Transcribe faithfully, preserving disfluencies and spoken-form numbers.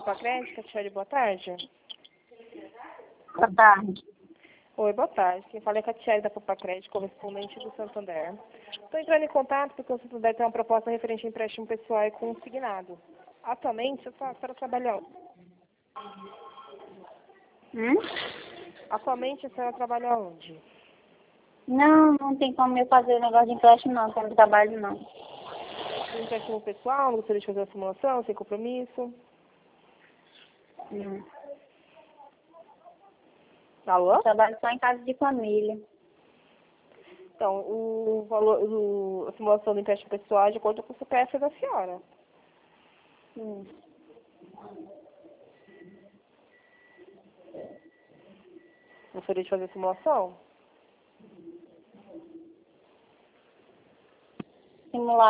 Popacred, Catiele, boa tarde. Boa tarde. Oi, boa tarde. Quem fala é Catiele da Popacred, correspondente do Santander. Estou entrando em contato porque o Santander tem uma proposta referente a empréstimo pessoal e consignado. Atualmente, eu só para trabalhar. Hum? Atualmente, a senhora trabalha onde? Não, não tem como eu fazer o negócio de empréstimo não, como trabalho não. Um empréstimo pessoal, não gostaria de fazer uma simulação, sem compromisso? Hum. Alô? Eu trabalho só em casa de família. Então, o valor, o, a simulação do empréstimo pessoal é de acordo com o C P F da senhora. Hum. Gostaria de fazer a simulação? Simular